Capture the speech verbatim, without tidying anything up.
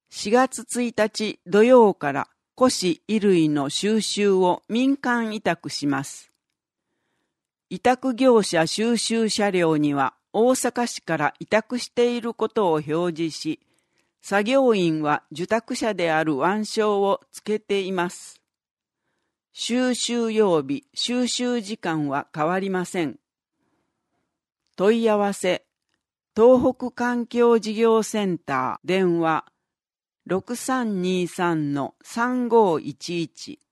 しがつついたち土曜から古紙衣類の収集を民間委託します。委託業者収集車両には大阪市から委託していることを表示し、作業員は受託者である腕章をつけています。収集曜日、収集時間は変わりません。問い合わせ、東北環境事業センター電話 ろくさんにさんのさんごいちいち